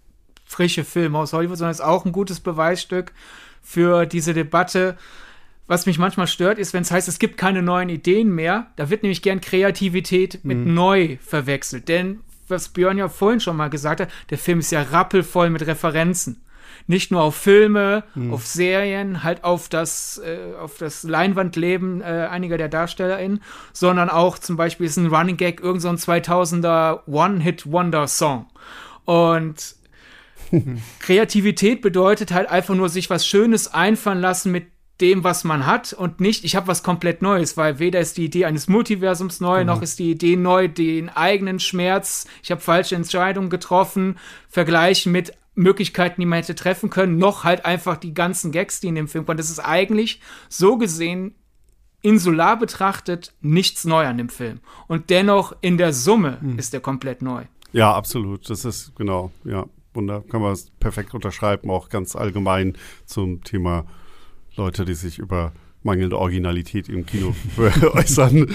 frische Filme aus Hollywood, sondern ist auch ein gutes Beweisstück für diese Debatte. Was mich manchmal stört, ist, wenn es heißt, es gibt keine neuen Ideen mehr. Da wird nämlich gern Kreativität mit neu verwechselt. Denn, was Björn ja vorhin schon mal gesagt hat, der Film ist ja rappelvoll mit Referenzen. Nicht nur auf Filme, auf Serien, halt auf das Leinwandleben einiger der DarstellerInnen, sondern auch zum Beispiel ist ein Running Gag, irgend so ein 2000er One-Hit-Wonder-Song. Und Kreativität bedeutet halt einfach nur sich was Schönes einfallen lassen mit dem, was man hat und nicht, ich habe was komplett Neues, weil weder ist die Idee eines Multiversums neu, noch ist die Idee neu, den eigenen Schmerz, ich habe falsche Entscheidungen getroffen, vergleichen mit Möglichkeiten, die man hätte treffen können, noch halt einfach die ganzen Gags, die in dem Film kommen. Das ist eigentlich so gesehen insular betrachtet nichts neu an dem Film. Und dennoch in der Summe ist der komplett neu. Ja, absolut. Das ist genau, ja, kann man es perfekt unterschreiben, auch ganz allgemein zum Thema Leute, die sich über mangelnde Originalität im Kino äußern.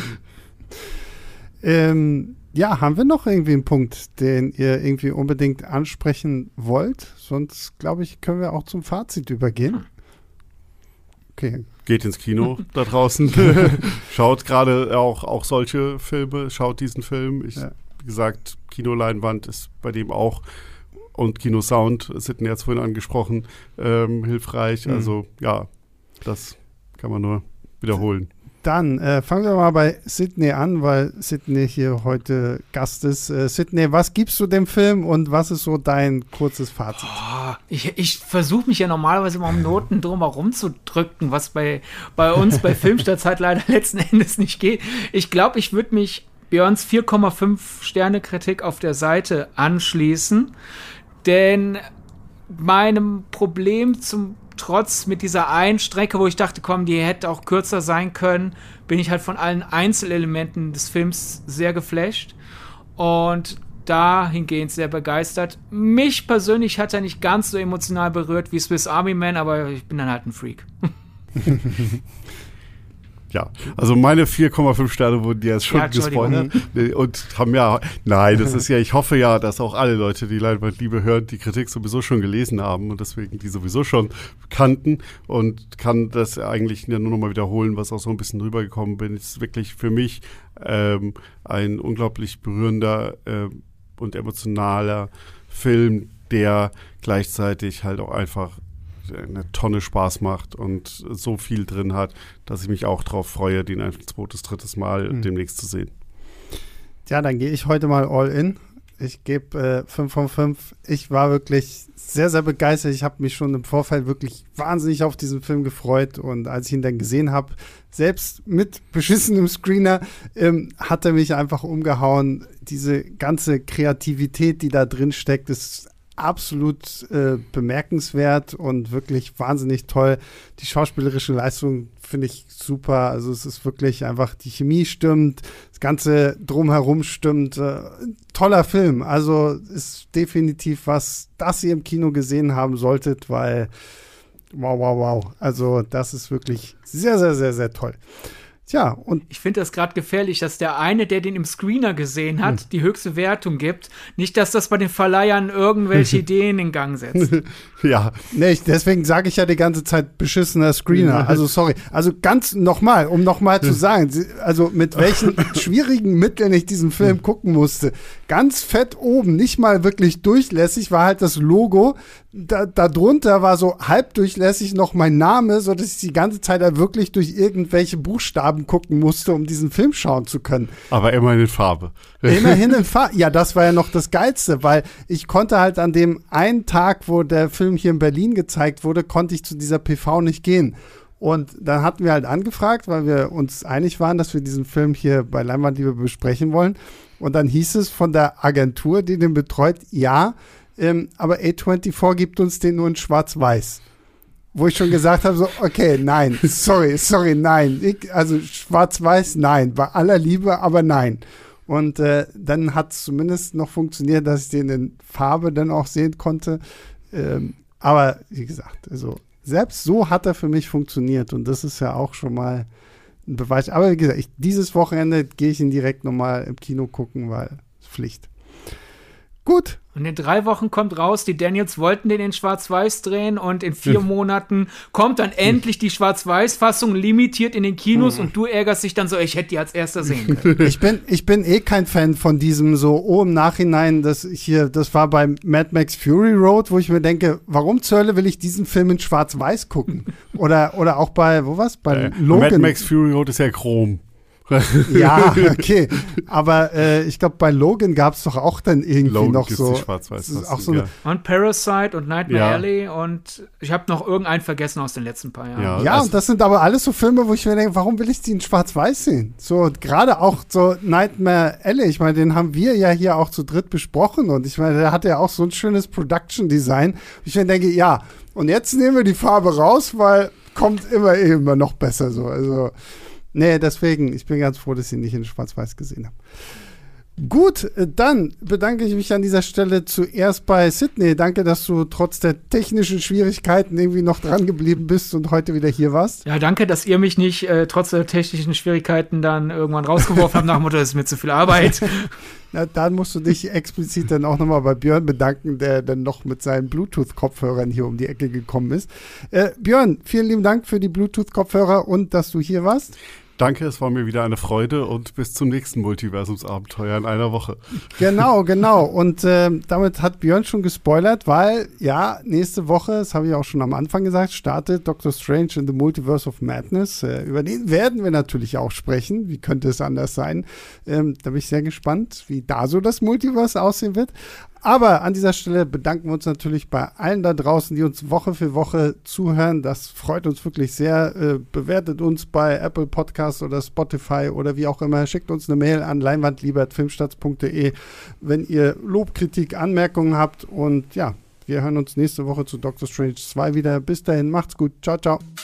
Ja, haben wir noch irgendwie einen Punkt, den ihr irgendwie unbedingt ansprechen wollt? Sonst, glaube ich, können wir auch zum Fazit übergehen. Okay. Geht ins Kino da draußen. Schaut gerade auch solche Filme. Schaut diesen Film. Wie gesagt, Kinoleinwand ist bei dem auch und Kinosound, Sidney hat es vorhin angesprochen, hilfreich. Also ja, das kann man nur wiederholen. Dann fangen wir mal bei Sidney an, weil Sidney hier heute Gast ist. Sidney, was gibst du dem Film und was ist so dein kurzes Fazit? Ich versuche mich ja normalerweise immer um Noten drumherum zu drücken, was bei uns bei Filmstartzeit leider letzten Endes nicht geht. Ich glaube, ich würde mich Björns 4,5 Sterne Kritik auf der Seite anschließen, denn meinem Problem trotz mit dieser einen Strecke, wo ich dachte, komm, die hätte auch kürzer sein können, bin ich halt von allen Einzelelementen des Films sehr geflasht und dahingehend sehr begeistert. Mich persönlich hat er nicht ganz so emotional berührt wie Swiss Army Man, aber ich bin dann halt ein Freak. Ja, also meine 4,5 Sterne wurden ja jetzt schon gespoilert und haben das ist ja, ich hoffe ja, dass auch alle Leute, die Leinwandliebe hören, die Kritik sowieso schon gelesen haben und deswegen die sowieso schon kannten und kann das eigentlich nur noch mal wiederholen, was auch so ein bisschen rübergekommen bin. Es ist wirklich für mich ein unglaublich berührender und emotionaler Film, der gleichzeitig halt auch einfach eine Tonne Spaß macht und so viel drin hat, dass ich mich auch drauf freue, den ein zweites, drittes Mal demnächst zu sehen. Ja, dann gehe ich heute mal all in. Ich gebe 5 von 5. Ich war wirklich sehr, sehr begeistert. Ich habe mich schon im Vorfeld wirklich wahnsinnig auf diesen Film gefreut und als ich ihn dann gesehen habe, selbst mit beschissenem Screener, hat er mich einfach umgehauen. Diese ganze Kreativität, die da drin steckt, ist absolut bemerkenswert und wirklich wahnsinnig toll. Die schauspielerische Leistung finde ich super. Also es ist wirklich einfach, die Chemie stimmt, das Ganze drumherum stimmt. Toller Film. Also ist definitiv was, das ihr im Kino gesehen haben solltet, weil wow. Also das ist wirklich sehr, sehr, sehr, sehr toll. Tja, und ich finde das gerade gefährlich, dass der eine, der den im Screener gesehen hat, die höchste Wertung gibt. Nicht, dass das bei den Verleihern irgendwelche Ideen in Gang setzt. Ja. Nee, deswegen sage ich ja die ganze Zeit beschissener Screener. Also sorry. Also ganz nochmal, um nochmal zu sagen, also mit welchen schwierigen Mitteln ich diesen Film gucken musste. Ganz fett oben, nicht mal wirklich durchlässig, war halt das Logo. Da drunter war so halbdurchlässig noch mein Name, sodass ich die ganze Zeit da wirklich durch irgendwelche Buchstaben gucken musste, um diesen Film schauen zu können. Aber immerhin in Farbe. Immerhin in Farbe. Ja, das war ja noch das Geilste, weil ich konnte halt an dem einen Tag, wo der Film hier in Berlin gezeigt wurde, konnte ich zu dieser PV nicht gehen. Und dann hatten wir halt angefragt, weil wir uns einig waren, dass wir diesen Film hier bei Leinwandliebe besprechen wollen. Und dann hieß es von der Agentur, die den betreut, ja, aber A24 gibt uns den nur in Schwarz-Weiß. Wo ich schon gesagt habe, so, okay, nein, sorry, nein. Also Schwarz-Weiß, nein. Bei aller Liebe, aber nein. Und dann hat es zumindest noch funktioniert, dass ich den in Farbe dann auch sehen konnte. Aber wie gesagt, also selbst so hat er für mich funktioniert. Und das ist ja auch schon mal ein Beweis. Aber wie gesagt, dieses Wochenende gehe ich ihn direkt nochmal im Kino gucken, weil es Pflicht. Gut. Und in 3 Wochen kommt raus, die Daniels wollten den in Schwarz-Weiß drehen und in 4 Monaten kommt dann endlich die Schwarz-Weiß-Fassung limitiert in den Kinos und du ärgerst dich dann so, ich hätte die als erster sehen können. Ich bin kein Fan von diesem so, im Nachhinein, das war bei Mad Max Fury Road, wo ich mir denke, warum zur Hölle will ich diesen Film in Schwarz-Weiß gucken? Oder auch bei, wo war's? Bei Logan. Mad Max Fury Road ist ja chrom. Ja, okay. Aber ich glaube, bei Logan gab es doch auch dann irgendwie Logan noch so. Schwarz-Weiß. Auch so eine, und Parasite und Nightmare Alley und ich habe noch irgendeinen vergessen aus den letzten paar Jahren. Ja, und das sind aber alles so Filme, wo ich mir denke, warum will ich die in Schwarz-Weiß sehen? So, gerade auch so Nightmare Alley, ich meine, den haben wir ja hier auch zu dritt besprochen und ich meine, der hat ja auch so ein schönes Production-Design. Ich mir denke, ja, und jetzt nehmen wir die Farbe raus, weil kommt immer noch besser so. Also nee, deswegen, ich bin ganz froh, dass ich ihn nicht in Schwarz-Weiß gesehen habe. Gut, dann bedanke ich mich an dieser Stelle zuerst bei Sydney. Danke, dass du trotz der technischen Schwierigkeiten irgendwie noch dran geblieben bist und heute wieder hier warst. Ja, danke, dass ihr mich nicht trotz der technischen Schwierigkeiten dann irgendwann rausgeworfen habt nach dem Motto, das ist mir zu viel Arbeit. Na, dann musst du dich explizit dann auch nochmal bei Björn bedanken, der dann noch mit seinen Bluetooth-Kopfhörern hier um die Ecke gekommen ist. Björn, vielen lieben Dank für die Bluetooth-Kopfhörer und dass du hier warst. Danke, es war mir wieder eine Freude und bis zum nächsten Multiversumsabenteuer in einer Woche. Genau. Und damit hat Björn schon gespoilert, weil, ja, nächste Woche, das habe ich auch schon am Anfang gesagt, startet Doctor Strange in the Multiverse of Madness. Über den werden wir natürlich auch sprechen. Wie könnte es anders sein? Da bin ich sehr gespannt, wie da so das Multiverse aussehen wird. Aber an dieser Stelle bedanken wir uns natürlich bei allen da draußen, die uns Woche für Woche zuhören. Das freut uns wirklich sehr. Bewertet uns bei Apple Podcasts oder Spotify oder wie auch immer. Schickt uns eine Mail an leinwandliebe@filmstarts.de, wenn ihr Lob, Kritik, Anmerkungen habt. Und ja, wir hören uns nächste Woche zu Doctor Strange 2 wieder. Bis dahin, macht's gut. Ciao, ciao.